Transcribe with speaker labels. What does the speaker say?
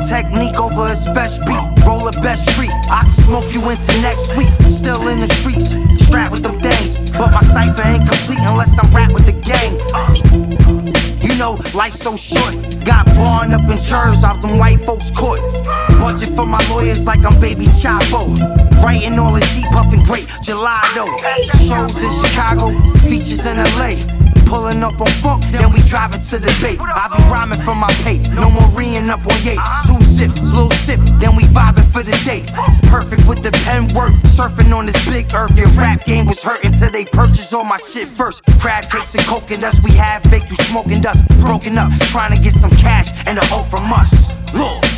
Speaker 1: technique over a special beat. Roll a best street, I can smoke you into next week. Still in the streets, strapped with them things. But my cipher ain't complete unless I'm rap with the gang. You know, life's so short. Got born up in church off them white folks' court. Budget for my lawyers like I'm Baby Chapo. Writing all this deep puffin' great gelato. Shows in Chicago, features in LA. Pulling up on funk, then we driving to the Bay. I be rhyming from my pay, no more reeing up on yay. 2 zips, little sip, then we vibing for the day. Perfect with the pen work, surfing on this big earth. Your rap game was hurting till they purchased all my shit first. Crab cakes and coconuts, we have baked you smoking dust. Broken up, trying to get some cash and a hoe from us. Lord.